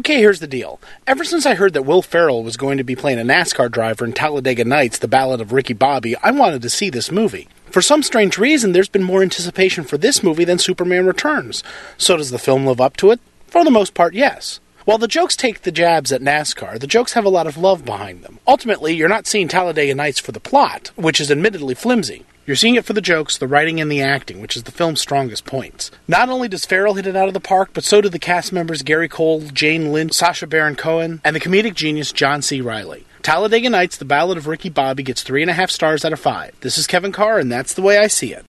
Okay, here's the deal. Ever since I heard that Will Ferrell was going to be playing a NASCAR driver in Talladega Nights, The Ballad of Ricky Bobby, I wanted to see this movie. For some strange reason, there's been more anticipation for this movie than Superman Returns. So does the film live up to it? For the most part, yes. While the jokes take the jabs at NASCAR, the jokes have a lot of love behind them. Ultimately, you're not seeing Talladega Nights for the plot, which is admittedly flimsy. You're seeing it for the jokes, the writing, and the acting, which is the film's strongest points. Not only does Ferrell hit it out of the park, but so do the cast members Gary Cole, Jane Lynch, Sacha Baron Cohen, and the comedic genius John C. Reilly. Talladega Nights, The Ballad of Ricky Bobby gets 3.5 stars out of 5. This is Kevin Carr, and that's the way I see it.